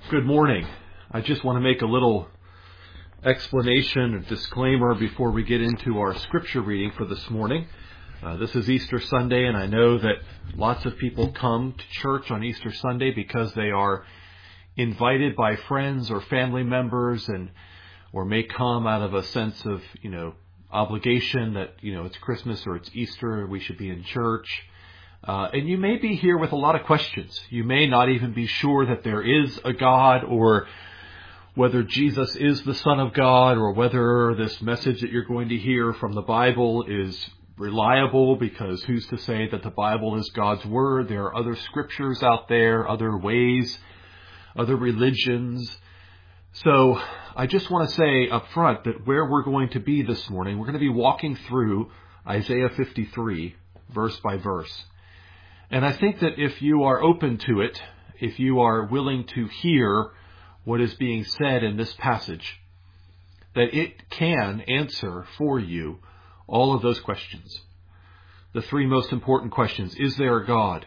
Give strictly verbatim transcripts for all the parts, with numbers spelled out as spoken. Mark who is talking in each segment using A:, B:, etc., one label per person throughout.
A: Good morning. I just want to make a little explanation, a disclaimer before we get into our scripture reading for this morning. Uh, this is Easter Sunday, and I know that lots of people come to church on Easter Sunday because they are invited by friends or family members, and or may come out of a sense of, you know, obligation that, you know, it's Christmas or it's Easter, we should be in church. Uh, and you may be here with a lot of questions. You may not even be sure that there is a God, or whether Jesus is the Son of God, or whether this message that you're going to hear from the Bible is reliable, because who's to say that the Bible is God's Word? There are other scriptures out there, other ways, other religions. So I just want to say up front that where we're going to be this morning, we're going to be walking through Isaiah fifty-three, verse by verse. And I think that if you are open to it, if you are willing to hear what is being said in this passage, that it can answer for you all of those questions. The three most important questions: is there a God?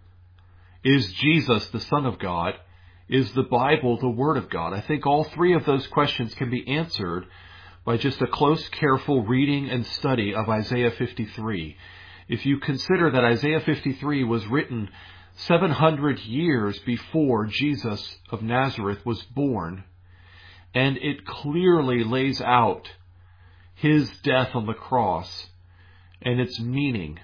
A: Is Jesus the Son of God? Is the Bible the Word of God? I think all three of those questions can be answered by just a close, careful reading and study of Isaiah fifty-three. If you consider that Isaiah fifty-three was written seven hundred years before Jesus of Nazareth was born, and it clearly lays out his death on the cross and its meaning.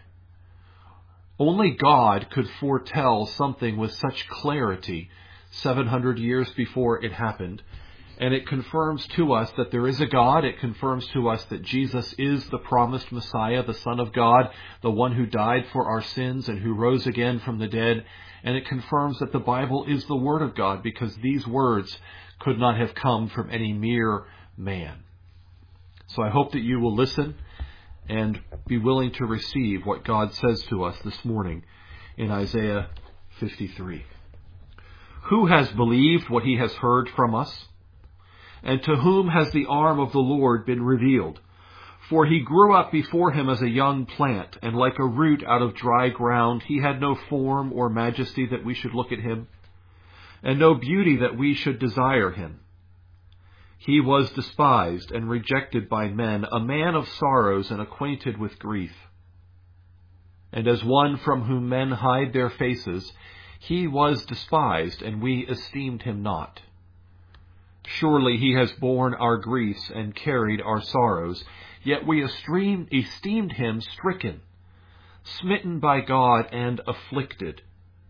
A: Only God could foretell something with such clarity seven hundred years before it happened. And it confirms to us that there is a God. It confirms to us that Jesus is the promised Messiah, the Son of God, the one who died for our sins and who rose again from the dead. And it confirms that the Bible is the Word of God, because these words could not have come from any mere man. So I hope that you will listen and be willing to receive what God says to us this morning in Isaiah fifty-three. Who has believed what he has heard from us? And to whom has the arm of the Lord been revealed? For he grew up before him as a young plant, and like a root out of dry ground. He had no form or majesty that we should look at him, and no beauty that we should desire him. He was despised and rejected by men, a man of sorrows and acquainted with grief. And as one from whom men hide their faces, he was despised, and we esteemed him not. Surely he has borne our griefs and carried our sorrows, yet we esteemed him stricken, smitten by God, and afflicted.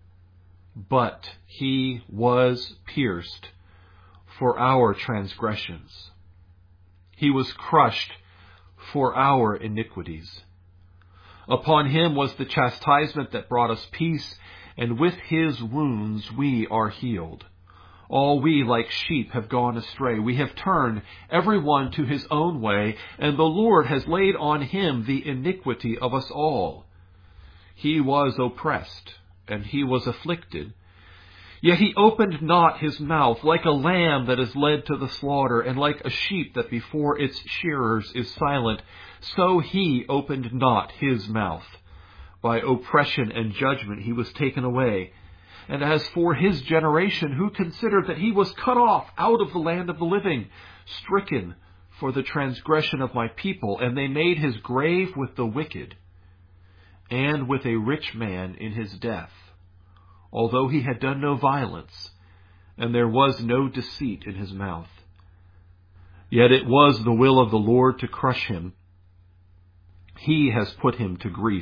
A: But he was pierced for our transgressions. He was crushed for our iniquities. Upon him was the chastisement that brought us peace, and with his wounds we are healed. All we like sheep have gone astray. We have turned every one to his own way, and the Lord has laid on him the iniquity of us all. He was oppressed, and he was afflicted. Yet he opened not his mouth. Like a lamb that is led to the slaughter, and like a sheep that before its shearers is silent, so he opened not his mouth. By oppression and judgment he was taken away. And as for his generation, who considered that he was cut off out of the land of the living, stricken for the transgression of my people, and they made his grave with the wicked, and with a rich man in his death, although he had done no violence, and there was no deceit in his mouth. Yet it was the will of the Lord to crush him. He has put him to grief.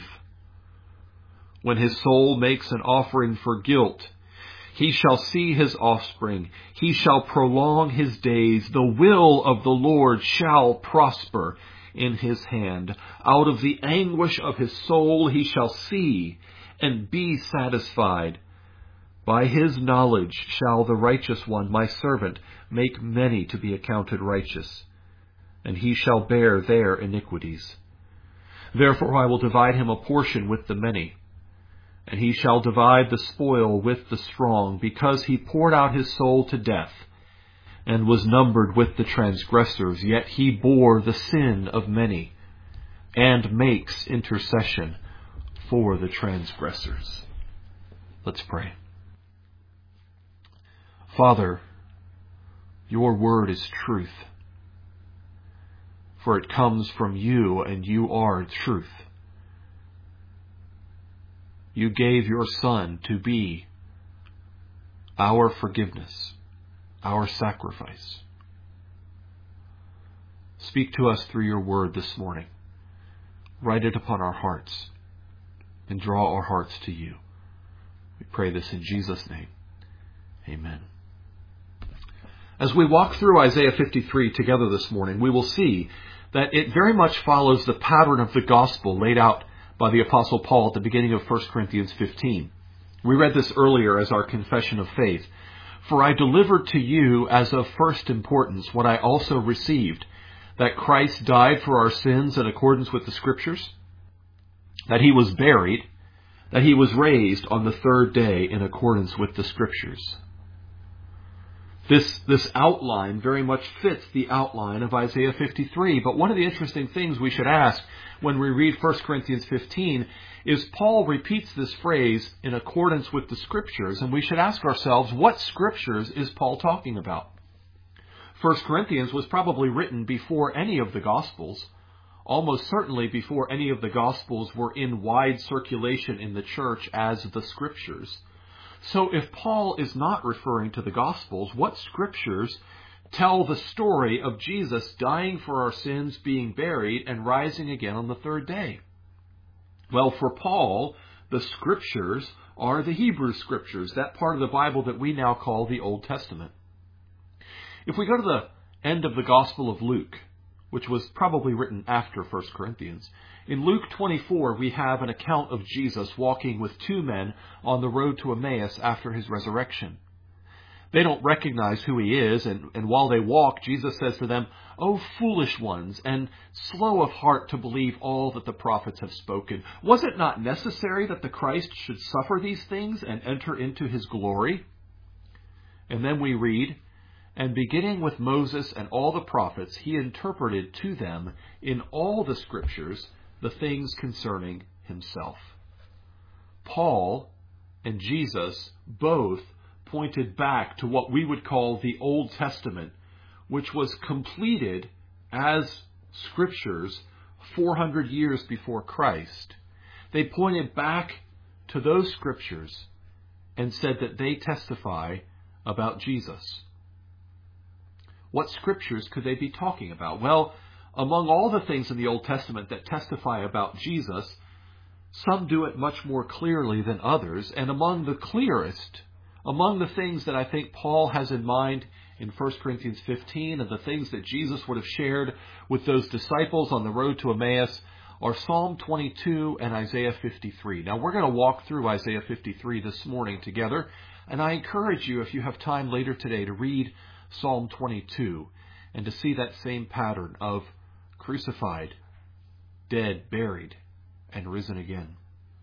A: When his soul makes an offering for guilt, he shall see his offspring. He shall prolong his days. The will of the Lord shall prosper in his hand. Out of the anguish of his soul he shall see and be satisfied. By his knowledge shall the righteous one, my servant, make many to be accounted righteous, and he shall bear their iniquities. Therefore I will divide him a portion with the many, and he shall divide the spoil with the strong, because he poured out his soul to death, and was numbered with the transgressors. Yet he bore the sin of many, and makes intercession for the transgressors. Let's pray. Father, Your word is truth, for it comes from you, and you are truth. You gave your Son to be our forgiveness, our sacrifice. Speak to us through your word this morning. Write it upon our hearts and draw our hearts to you. We pray this in Jesus' name. Amen. As we walk through Isaiah fifty-three together this morning, we will see that it very much follows the pattern of the gospel laid out by the Apostle Paul at the beginning of First Corinthians fifteen. We read this earlier as our confession of faith. For I delivered to you as of first importance what I also received, that Christ died for our sins in accordance with the Scriptures, that he was buried, that he was raised on the third day in accordance with the Scriptures. This, this outline very much fits the outline of Isaiah fifty-three. But one of the interesting things we should ask when we read First Corinthians fifteen is Paul repeats this phrase in accordance with the Scriptures, and we should ask ourselves, what Scriptures is Paul talking about? First Corinthians was probably written before any of the Gospels, almost certainly before any of the Gospels were in wide circulation in the church as the Scriptures. So if Paul is not referring to the Gospels, what Scriptures tell the story of Jesus dying for our sins, being buried, and rising again on the third day? Well, for Paul, the Scriptures are the Hebrew Scriptures, that part of the Bible that we now call the Old Testament. If we go to the end of the Gospel of Luke, which was probably written after First Corinthians, in Luke twenty-four we have an account of Jesus walking with two men on the road to Emmaus after his resurrection. They don't recognize who he is, and, and while they walk, Jesus says to them, "O foolish ones, and slow of heart to believe all that the prophets have spoken. Was it not necessary that the Christ should suffer these things and enter into his glory?" And then we read, "And beginning with Moses and all the prophets, he interpreted to them in all the Scriptures the things concerning himself." Paul and Jesus both pointed back to what we would call the Old Testament, which was completed as Scriptures four hundred years before Christ. They pointed back to those Scriptures and said that they testify about Jesus. What Scriptures could they be talking about? Well, among all the things in the Old Testament that testify about Jesus, some do it much more clearly than others. And among the clearest, among the things that I think Paul has in mind in First Corinthians fifteen and the things that Jesus would have shared with those disciples on the road to Emmaus, are Psalm twenty-two and Isaiah fifty-three. Now, we're going to walk through Isaiah fifty-three this morning together, and I encourage you, if you have time later today, to read Psalm twenty-two and to see that same pattern of crucified, dead, buried, and risen again.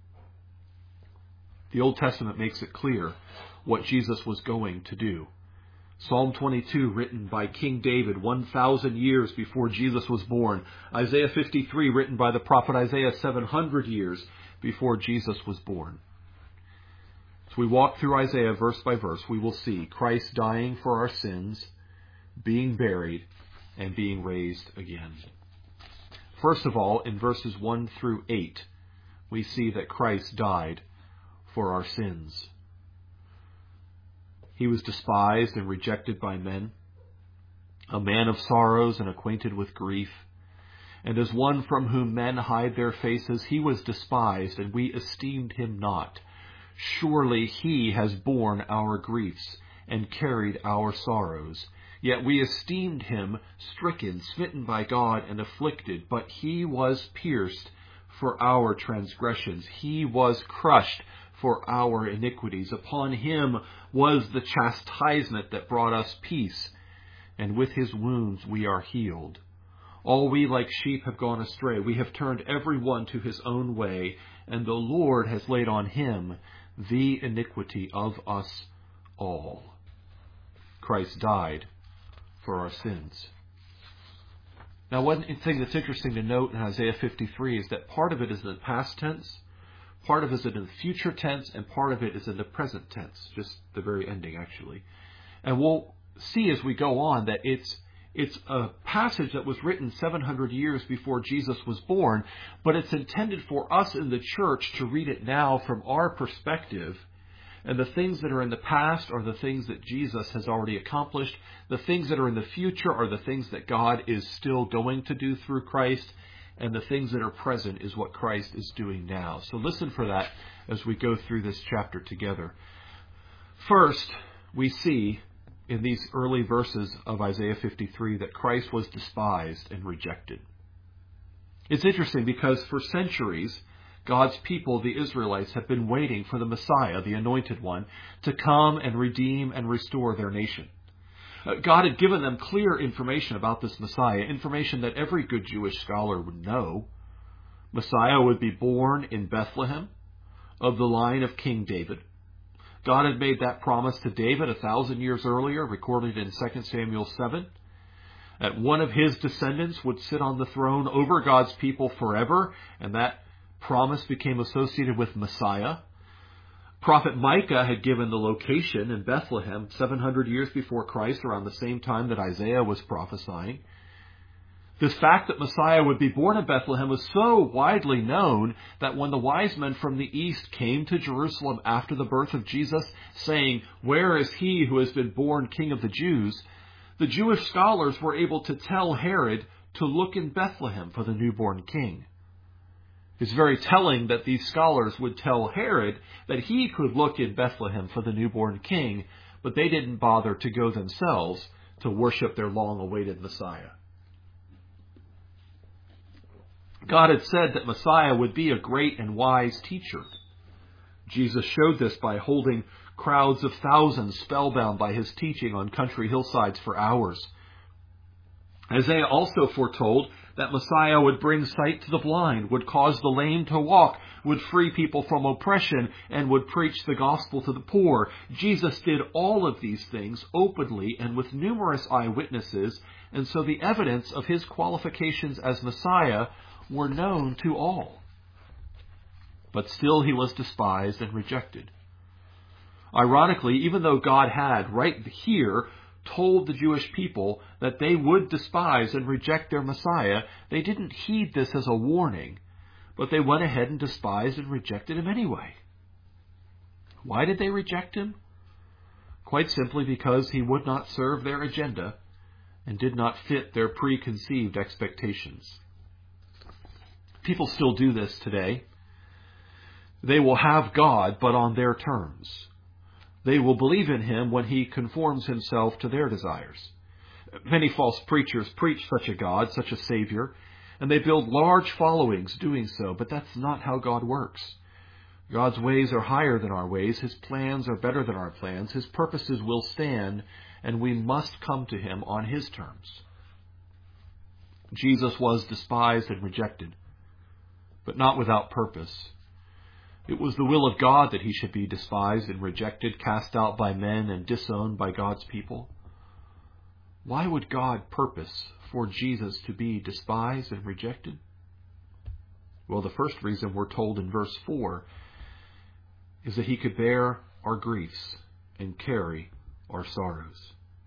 A: The Old Testament makes it clear what Jesus was going to do. Psalm twenty-two, written by King David one thousand years before Jesus was born. Isaiah fifty-three, written by the prophet Isaiah seven hundred years before Jesus was born. As we walk through Isaiah verse by verse, we will see Christ dying for our sins, being buried, and being raised again. First of all, in verses one through eight, we see that Christ died for our sins. He was despised and rejected by men, a man of sorrows and acquainted with grief. And as one from whom men hide their faces, he was despised, and we esteemed him not. Surely he has borne our griefs and carried our sorrows. Yet we esteemed him stricken, smitten by God, and afflicted. But he was pierced for our transgressions. He was crushed for our iniquities. Upon him was the chastisement that brought us peace, and with his wounds we are healed. All we like sheep have gone astray. We have turned every one to his own way, and the Lord has laid on him the iniquity of us all. Christ died for our sins. Now, one thing that's interesting to note in Isaiah fifty-three is that part of it is in the past tense, part of it is in the future tense, and part of it is in the present tense, just the very ending, actually. And we'll see as we go on that it's It's a passage that was written seven hundred years before Jesus was born, but it's intended for us in the church to read it now from our perspective. And the things that are in the past are the things that Jesus has already accomplished. The things that are in the future are the things that God is still going to do through Christ. And the things that are present is what Christ is doing now. So listen for that as we go through this chapter together. First, we see in these early verses of Isaiah fifty-three that Christ was despised and rejected. It's interesting because for centuries, God's people, the Israelites, have been waiting for the Messiah, the Anointed One, to come and redeem and restore their nation. God had given them clear information about this Messiah, information that every good Jewish scholar would know. Messiah would be born in Bethlehem of the line of King David. God had made that promise to David a thousand years earlier, recorded in Second Samuel seven. That one of his descendants would sit on the throne over God's people forever, and that promise became associated with Messiah. Prophet Micah had given the location in Bethlehem seven hundred years before Christ, around the same time that Isaiah was prophesying. This fact that Messiah would be born in Bethlehem was so widely known that when the wise men from the east came to Jerusalem after the birth of Jesus, saying, "Where is he who has been born King of the Jews?" the Jewish scholars were able to tell Herod to look in Bethlehem for the newborn king. It's very telling that these scholars would tell Herod that he could look in Bethlehem for the newborn king, but they didn't bother to go themselves to worship their long-awaited Messiah. God had said that Messiah would be a great and wise teacher. Jesus showed this by holding crowds of thousands spellbound by his teaching on country hillsides for hours. Isaiah also foretold that Messiah would bring sight to the blind, would cause the lame to walk, would free people from oppression, and would preach the gospel to the poor. Jesus did all of these things openly and with numerous eyewitnesses, and so the evidence of his qualifications as Messiah were known to all. But still he was despised and rejected. Ironically, even though God had, right here, told the Jewish people that they would despise and reject their Messiah, they didn't heed this as a warning, but they went ahead and despised and rejected him anyway. Why did they reject him? Quite simply because he would not serve their agenda and did not fit their preconceived expectations. People still do this today. They will have God, but on their terms. They will believe in him when he conforms himself to their desires. Many false preachers preach such a God, such a Savior, and they build large followings doing so, but that's not how God works. God's ways are higher than our ways. His plans are better than our plans. His purposes will stand, and we must come to him on his terms. Jesus was despised and rejected, but not without purpose. It was the will of God that he should be despised and rejected, cast out by men and disowned by God's people. Why would God purpose for Jesus to be despised and rejected? Well, the first reason we're told in verse four is that he could bear our griefs and carry our sorrows.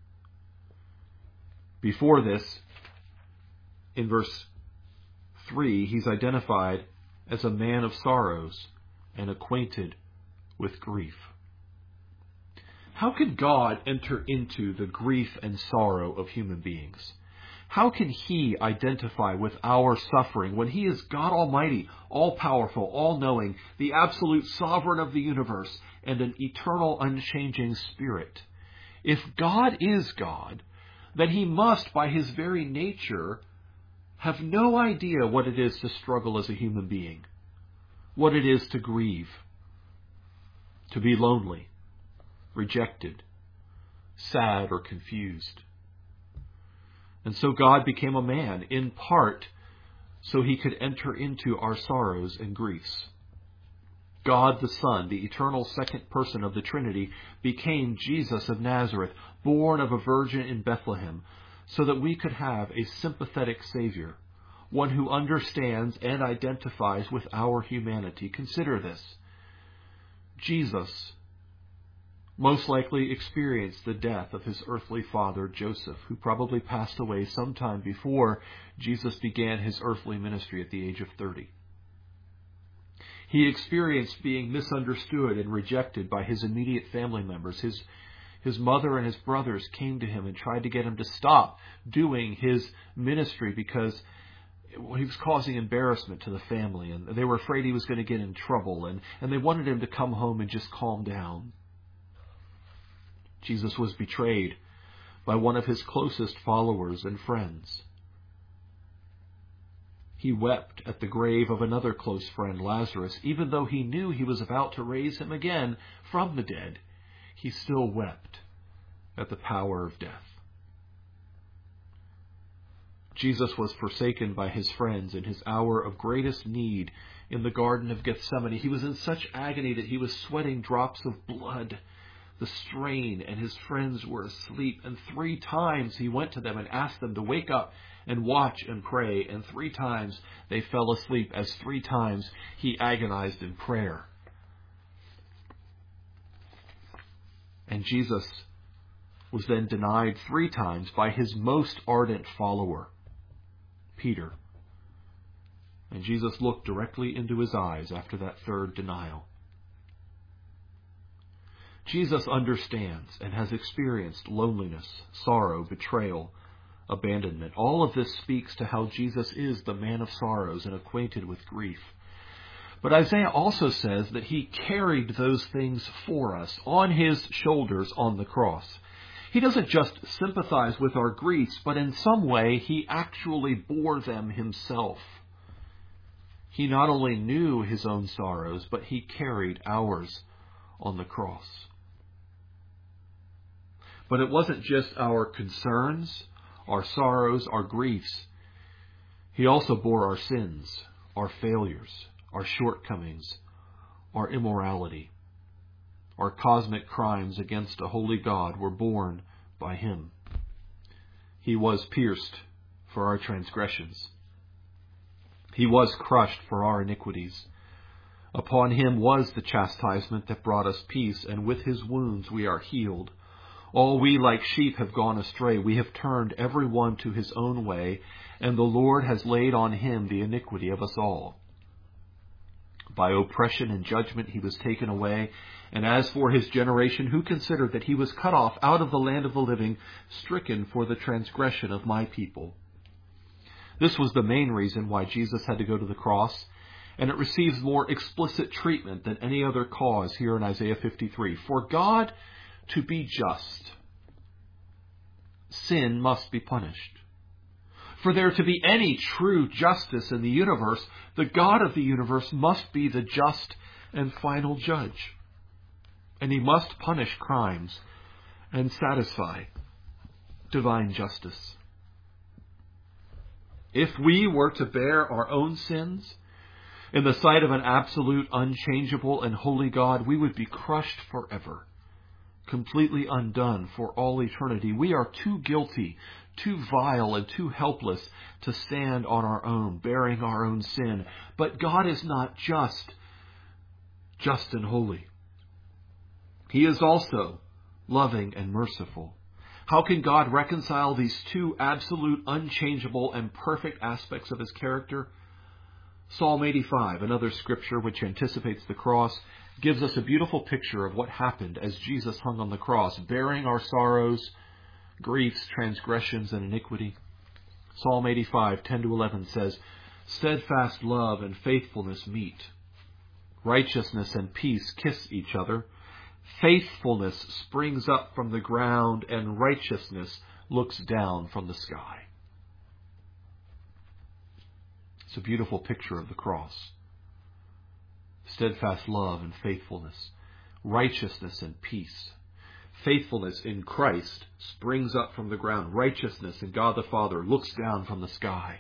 A: Before this, in verse three, he's identified as a man of sorrows and acquainted with grief. How can God enter into the grief and sorrow of human beings? How can he identify with our suffering when he is God Almighty, all-powerful, all-knowing, the absolute sovereign of the universe, and an eternal, unchanging spirit? If God is God, then he must, by his very nature, have no idea what it is to struggle as a human being, what it is to grieve, to be lonely, rejected, sad, or confused. And so God became a man, in part, so he could enter into our sorrows and griefs. God the Son, the eternal second person of the Trinity, became Jesus of Nazareth, born of a virgin in Bethlehem, so that we could have a sympathetic Savior, one who understands and identifies with our humanity. Consider this. Jesus most likely experienced the death of his earthly father, Joseph, who probably passed away sometime before Jesus began his earthly ministry at the age of thirty. He experienced being misunderstood and rejected by his immediate family members. His, his mother and his brothers came to him and tried to get him to stop doing his ministry because he was causing embarrassment to the family, and they were afraid he was going to get in trouble, and, and they wanted him to come home and just calm down. Jesus was betrayed by one of his closest followers and friends. He wept at the grave of another close friend, Lazarus. Even though he knew he was about to raise him again from the dead, he still wept at the power of death. Jesus was forsaken by his friends in his hour of greatest need in the Garden of Gethsemane. He was in such agony that he was sweating drops of blood, the strain, and his friends were asleep. And three times he went to them and asked them to wake up and watch and pray. And three times they fell asleep, as three times he agonized in prayer. And Jesus was then denied three times by his most ardent follower, Peter. And Jesus looked directly into his eyes after that third denial. Jesus understands and has experienced loneliness, sorrow, betrayal, abandonment. All of this speaks to how Jesus is the man of sorrows and acquainted with grief. But Isaiah also says that he carried those things for us on his shoulders on the cross. He doesn't just sympathize with our griefs, but in some way he actually bore them himself. He not only knew his own sorrows, but he carried ours on the cross. But it wasn't just our concerns, our sorrows, our griefs. He also bore our sins, our failures, our shortcomings, our immorality. Our cosmic crimes against a holy God were borne by him. He was pierced for our transgressions. He was crushed for our iniquities. Upon him was the chastisement that brought us peace, and with his wounds we are healed. All we like sheep have gone astray. We have turned every one to his own way, and the Lord has laid on him the iniquity of us all. By oppression and judgment he was taken away. And as for his generation, who considered that he was cut off out of the land of the living, stricken for the transgression of my people? This was the main reason why Jesus had to go to the cross, and it receives more explicit treatment than any other cause here in Isaiah fifty-three. For God to be just, sin must be punished. For there to be any true justice in the universe, the God of the universe must be the just and final judge. And he must punish crimes and satisfy divine justice. If we were to bear our own sins in the sight of an absolute, unchangeable, and holy God, we would be crushed forever, completely undone for all eternity. We are too guilty, too vile, and too helpless to stand on our own, bearing our own sin. But God is not just, just and holy. He is also loving and merciful. How can God reconcile these two absolute, unchangeable, and perfect aspects of his character? Psalm eighty-five, another scripture which anticipates the cross, gives us a beautiful picture of what happened as Jesus hung on the cross, bearing our sorrows, griefs, transgressions, and iniquity. Psalm eighty-five, ten to eleven says, "Steadfast love and faithfulness meet. Righteousness and peace kiss each other. Faithfulness springs up from the ground, and righteousness looks down from the sky." It's a beautiful picture of the cross. Steadfast love and faithfulness, righteousness and peace. Faithfulness in Christ springs up from the ground. Righteousness in God the Father looks down from the sky.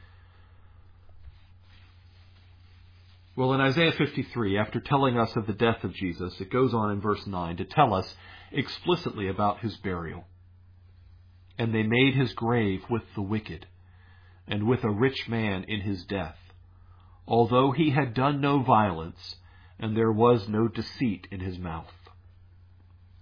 A: Well, in Isaiah fifty-three, after telling us of the death of Jesus, it goes on in verse nine to tell us explicitly about his burial. "And they made his grave with the wicked, and with a rich man in his death, although he had done no violence, and there was no deceit in his mouth.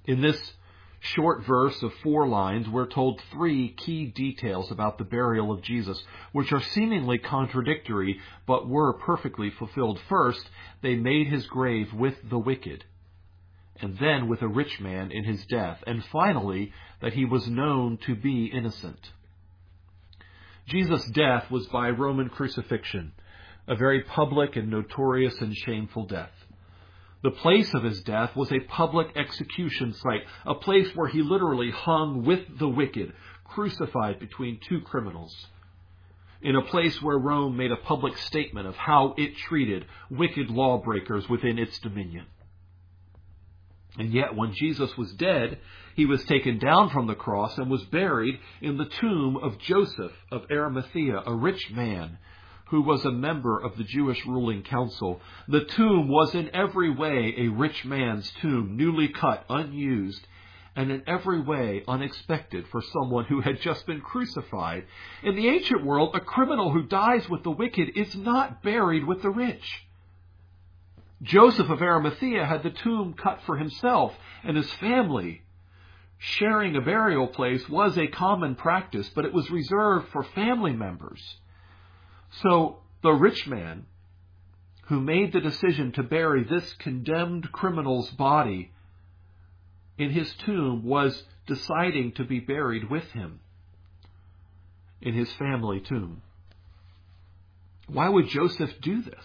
A: In this short verse of four lines, we're told three key details about the burial of Jesus, which are seemingly contradictory, but were perfectly fulfilled. First, they made his grave with the wicked, and then with a rich man in his death, and finally, that he was known to be innocent. Jesus' death was by Roman crucifixion, a very public and notorious and shameful death. The place of his death was a public execution site, a place where he literally hung with the wicked, crucified between two criminals, in a place where Rome made a public statement of how it treated wicked lawbreakers within its dominion. And yet, when Jesus was dead, he was taken down from the cross and was buried in the tomb of Joseph of Arimathea, a rich man who was a member of the Jewish ruling council. The tomb was in every way a rich man's tomb, newly cut, unused, and in every way unexpected for someone who had just been crucified. In the ancient world, a criminal who dies with the wicked is not buried with the rich. Joseph of Arimathea had the tomb cut for himself and his family. Sharing a burial place was a common practice, but it was reserved for family members. So the rich man who made the decision to bury this condemned criminal's body in his tomb was deciding to be buried with him in his family tomb. Why would Joseph do this?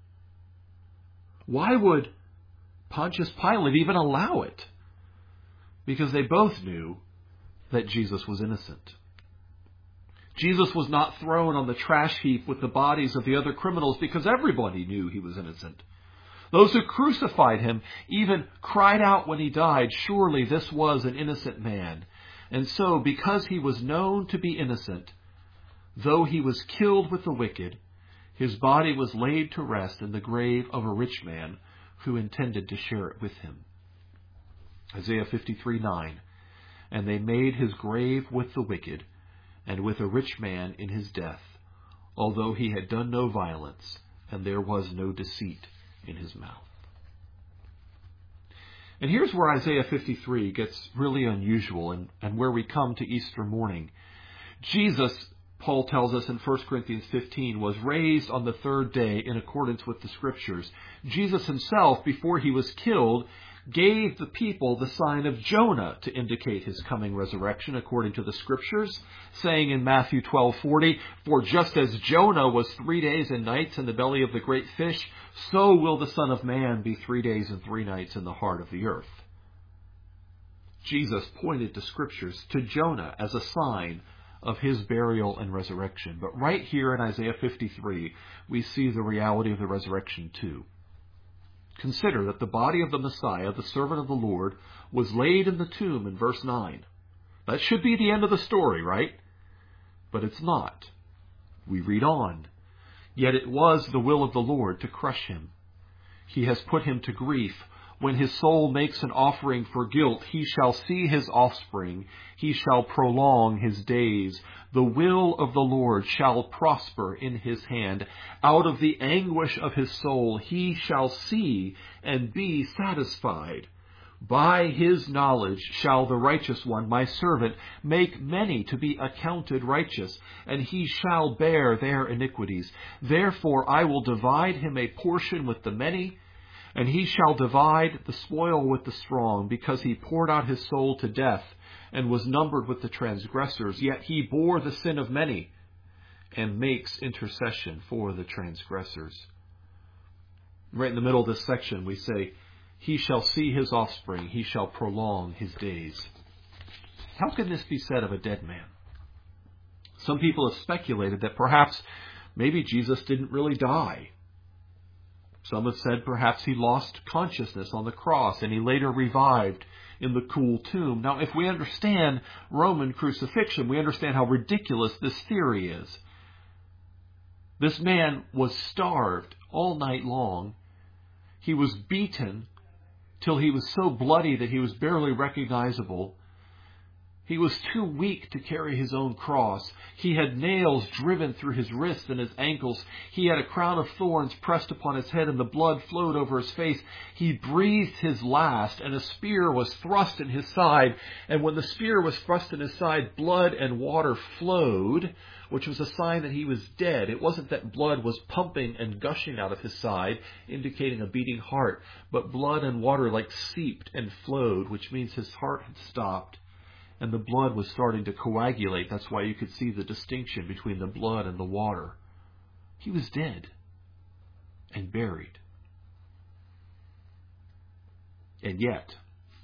A: Why would Pontius Pilate even allow it? Because they both knew that Jesus was innocent. Jesus was not thrown on the trash heap with the bodies of the other criminals because everybody knew he was innocent. Those who crucified him even cried out when he died, surely this was an innocent man. And so, because he was known to be innocent, though he was killed with the wicked, his body was laid to rest in the grave of a rich man who intended to share it with him. Isaiah fifty-three nine, and they made his grave with the wicked, and with a rich man in his death, although he had done no violence, and there was no deceit in his mouth. And here's where Isaiah fifty-three gets really unusual, and, and where we come to Easter morning. Jesus, Paul tells us in First Corinthians fifteen, was raised on the third day in accordance with the Scriptures. Jesus himself, before he was killed, gave the people the sign of Jonah to indicate his coming resurrection according to the Scriptures, saying in Matthew twelve forty, for just as Jonah was three days and nights in the belly of the great fish, so will the Son of Man be three days and three nights in the heart of the earth. Jesus pointed to Scriptures, to Jonah, as a sign of his burial and resurrection. But right here in Isaiah fifty-three, we see the reality of the resurrection too. Consider that the body of the Messiah, the servant of the Lord, was laid in the tomb in verse nine. That should be the end of the story, right? But it's not. We read on. Yet it was the will of the Lord to crush him. He has put him to grief. When his soul makes an offering for guilt, he shall see his offspring. He shall prolong his days. The will of the Lord shall prosper in his hand. Out of the anguish of his soul he shall see and be satisfied. By his knowledge shall the righteous one, my servant, make many to be accounted righteous, and he shall bear their iniquities. Therefore I will divide him a portion with the many, and he shall divide the spoil with the strong, because he poured out his soul to death and was numbered with the transgressors. Yet he bore the sin of many and makes intercession for the transgressors. Right in the middle of this section, we say, he shall see his offspring. He shall prolong his days. How can this be said of a dead man? Some people have speculated that perhaps maybe Jesus didn't really die. Some have said perhaps he lost consciousness on the cross and he later revived in the cool tomb. Now, if we understand Roman crucifixion, we understand how ridiculous this theory is. This man was starved all night long. He was beaten till he was so bloody that he was barely recognizable. He was too weak to carry his own cross. He had nails driven through his wrists and his ankles. He had a crown of thorns pressed upon his head, and the blood flowed over his face. He breathed his last, and a spear was thrust in his side. And when the spear was thrust in his side, blood and water flowed, which was a sign that he was dead. It wasn't that blood was pumping and gushing out of his side, indicating a beating heart, but blood and water like seeped and flowed, which means his heart had stopped. And the blood was starting to coagulate. That's why you could see the distinction between the blood and the water. He was dead and buried. And yet,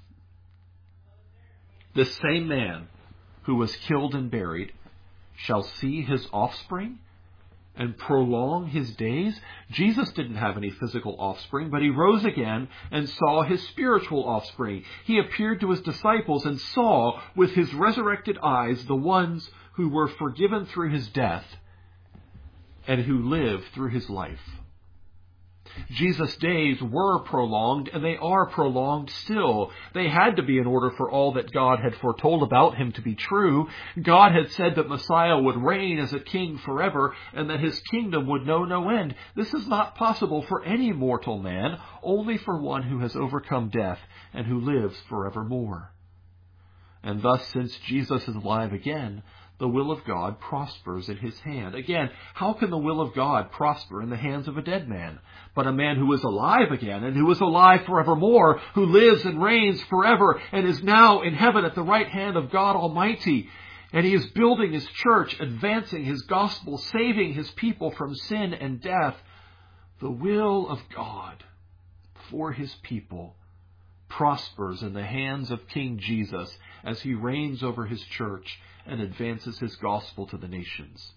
A: this same man who was killed and buried shall see his offspring and prolong his days. Jesus didn't have any physical offspring, but he rose again and saw his spiritual offspring. He appeared to his disciples and saw with his resurrected eyes the ones who were forgiven through his death and who lived through his life. Jesus' days were prolonged, and they are prolonged still. They had to be in order for all that God had foretold about him to be true. God had said that Messiah would reign as a king forever, and that his kingdom would know no end. This is not possible for any mortal man, only for one who has overcome death and who lives forevermore. And thus, since Jesus is alive again, the will of God prospers in his hand. Again, how can the will of God prosper in the hands of a dead man? But a man who is alive again, and who is alive forevermore, who lives and reigns forever, and is now in heaven at the right hand of God Almighty. And he is building his church, advancing his gospel, saving his people from sin and death. The will of God for his people prospers in the hands of King Jesus as he reigns over his church and advances his gospel to the nations.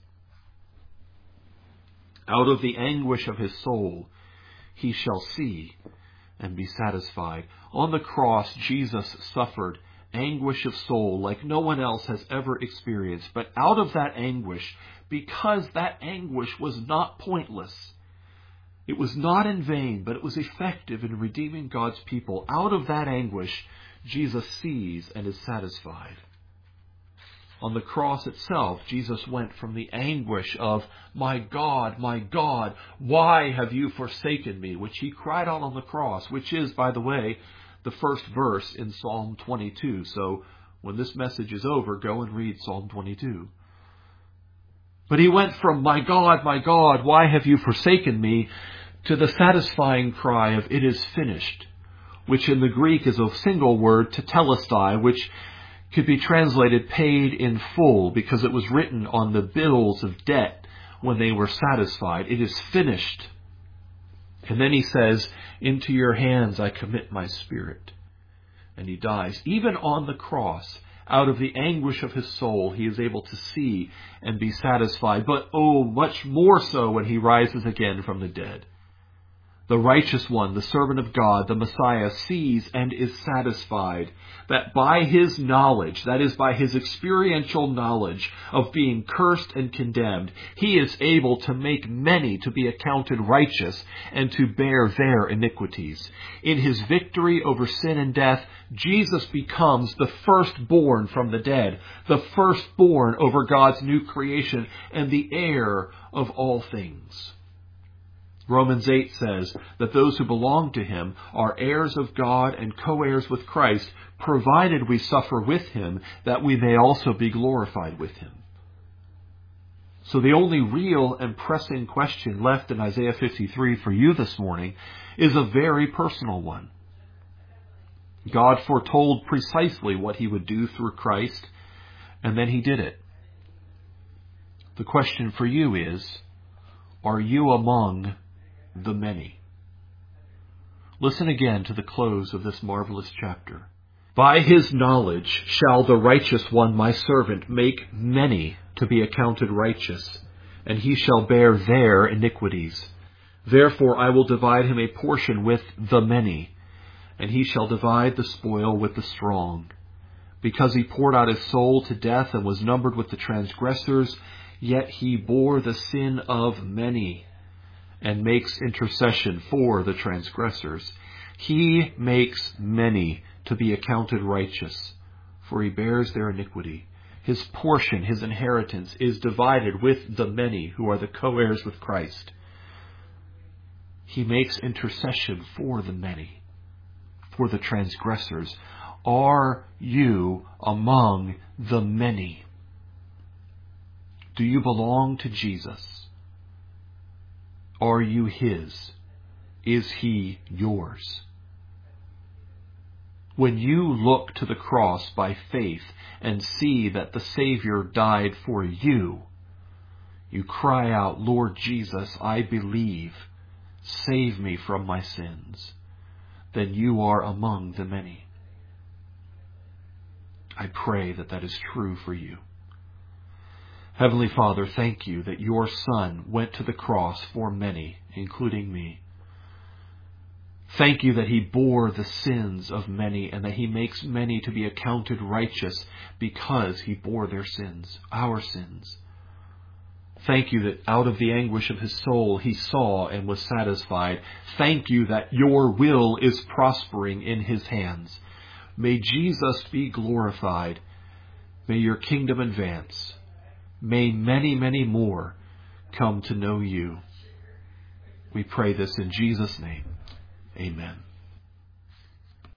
A: Out of the anguish of his soul, he shall see and be satisfied. On the cross, Jesus suffered anguish of soul like no one else has ever experienced. But out of that anguish, because that anguish was not pointless, it was not in vain, but it was effective in redeeming God's people. Out of that anguish, Jesus sees and is satisfied. On the cross itself, Jesus went from the anguish of, "My God, my God, why have you forsaken me?" which he cried out on the cross, which is, by the way, the first verse in Psalm twenty-two. So when this message is over, go and read Psalm twenty-two. But he went from, "My God, my God, why have you forsaken me?" to the satisfying cry of, "It is finished," which in the Greek is a single word, tetelestai, which could be translated paid in full, because it was written on the bills of debt when they were satisfied. It is finished. And then he says, "Into your hands I commit my spirit." And he dies. Even on the cross, out of the anguish of his soul, he is able to see and be satisfied. But oh, much more so when he rises again from the dead. The righteous one, the servant of God, the Messiah, sees and is satisfied that by his knowledge, that is by his experiential knowledge of being cursed and condemned, he is able to make many to be accounted righteous and to bear their iniquities. In his victory over sin and death, Jesus becomes the firstborn from the dead, the firstborn over God's new creation, and the heir of all things. Romans eight says that those who belong to him are heirs of God and co-heirs with Christ, provided we suffer with him, that we may also be glorified with him. So the only real and pressing question left in Isaiah fifty-three for you this morning is a very personal one. God foretold precisely what he would do through Christ, and then he did it. The question for you is, are you among the many? Listen again to the close of this marvelous chapter. By his knowledge shall the righteous one, my servant, make many to be accounted righteous, and he shall bear their iniquities. Therefore I will divide him a portion with the many, and he shall divide the spoil with the strong. Because he poured out his soul to death and was numbered with the transgressors, yet he bore the sin of many, and makes intercession for the transgressors. He makes many to be accounted righteous, for he bears their iniquity. His portion, his inheritance, is divided with the many who are the co-heirs with Christ. He makes intercession for the many, for the transgressors. Are you among the many? Do you belong to Jesus? Are you His? Is He yours? When you look to the cross by faith and see that the Savior died for you, you cry out, Lord Jesus, I believe. Save me from my sins. Then you are among the many. I pray that that is true for you. Heavenly Father, thank you that your Son went to the cross for many, including me. Thank you that he bore the sins of many and that he makes many to be accounted righteous because he bore their sins, our sins. Thank you that out of the anguish of his soul he saw and was satisfied. Thank you that your will is prospering in his hands. May Jesus be glorified. May your kingdom advance. May many, many more come to know you. We pray this in Jesus' name. Amen.